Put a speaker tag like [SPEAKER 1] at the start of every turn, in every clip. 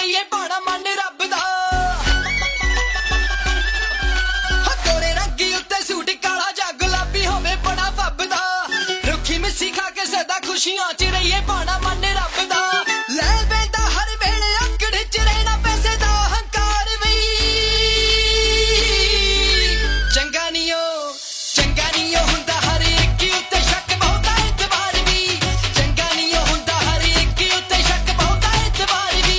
[SPEAKER 1] ਰਹੀਏ ਪਾਣਾ ਮੰਨ ਰੱਬ ਦਾ। ਗੋਰੇ ਰੰਗੀ ਉੱਤੇ ਸੂਟ ਕਾਲਾ ਜਾਂ ਗੁਲਾਬੀ ਹੋਵੇ ਬੜਾ ਫੱਬਦਾ। ਰੁੱਖੀ ਮਿੱਸੀ ਖਾ ਕੇ ਸਦਾ ਖੁਸ਼ੀਆਂ ਚ ਰਹੀਏ ਪਾਣਾ ਮੰਨ ਰੱਬ ਦਾ। ਲੈ ਬੈਂਦਾ ਹਰ ਵੇਲੇ ਅੱਕੜ ਚ ਰਹਿਣਾ ਪੈਸੇ ਦਾ ਹੰਕਾਰ ਵੀ ਚੰਗਾ ਨੀ ਓ ਹੁੰਦਾ ਹਰ ਇੱਕ ਉੱਤੇ ਸ਼ੱਕ ਬਹੁਤਾ ਇਤਬਾਰ ਵੀ ਚੰਗਾ ਨੀ ਓ ਹੁੰਦਾ ਹਰ ਇੱਕ ਉੱਤੇ ਸ਼ੱਕ ਬਹੁਤਾ ਇਤਬਾਰ ਵੀ।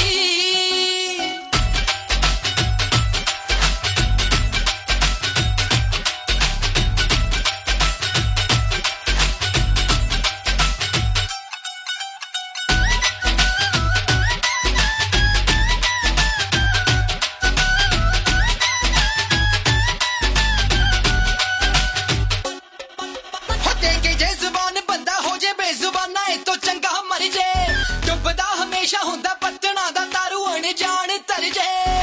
[SPEAKER 1] ਜੇ ਜ਼ੁਬਾਨ ਬੰਦਾ ਹੋ ਜੇ ਬੇਜ਼ੁਬਾਨਾ ਇਹ ਤੋਂ ਚੰਗਾ ਮਰ ਜੇ। ਡੁੱਬਦਾ ਹਮੇਸ਼ਾ ਹੁੰਦਾ ਪੱਤਣਾ ਦਾ ਤਾਰੂ ਅਣਜਾਣ ਤਰ ਜੇ।